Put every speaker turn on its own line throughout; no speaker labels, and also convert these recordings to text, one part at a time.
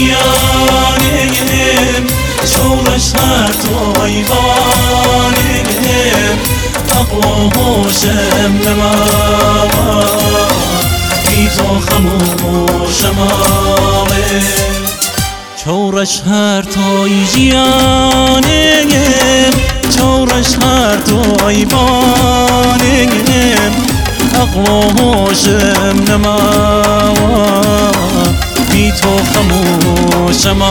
جیانیم شورش هر توی بانیم عقل و هوشم نما بی تو خموشم چورش هر توی جیانیم چورش هر توی بانیم عقل و هوشم نما بی تو خموشم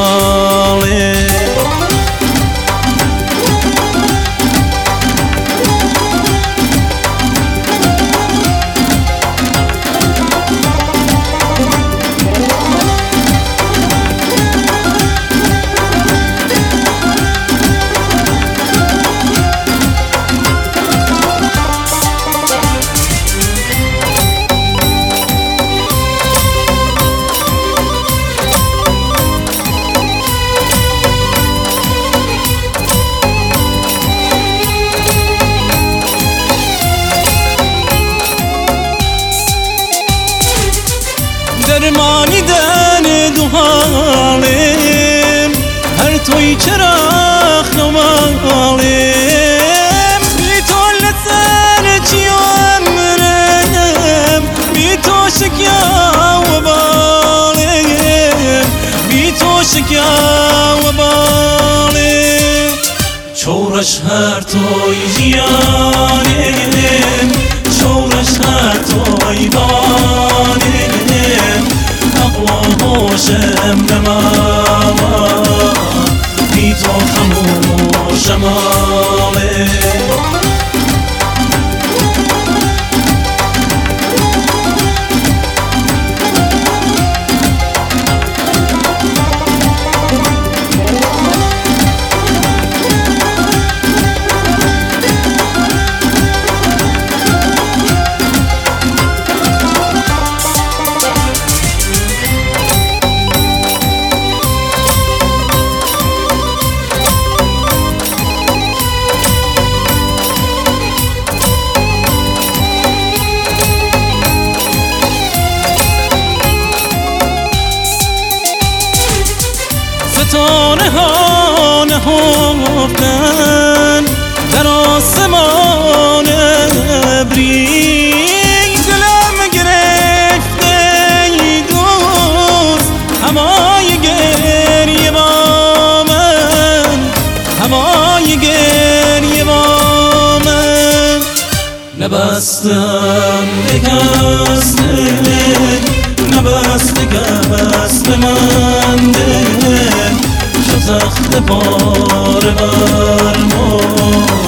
درمانی دن دو حالیم هر توی چراغ نوالیم بی تو لسر چی عمرم بی تو شکیا و بالیم بی تو شکیا و بالیم چورش هر توی جیانیم چورش هر توی بانیم عقل و هوشم نما بی تو خموشم ستاره ها نهفتن در آسمان ابری دلم گرفته ای دوست همای گریه با من همای گریه با من نبستم بکست نبسته کست من دل تخت بار بر ما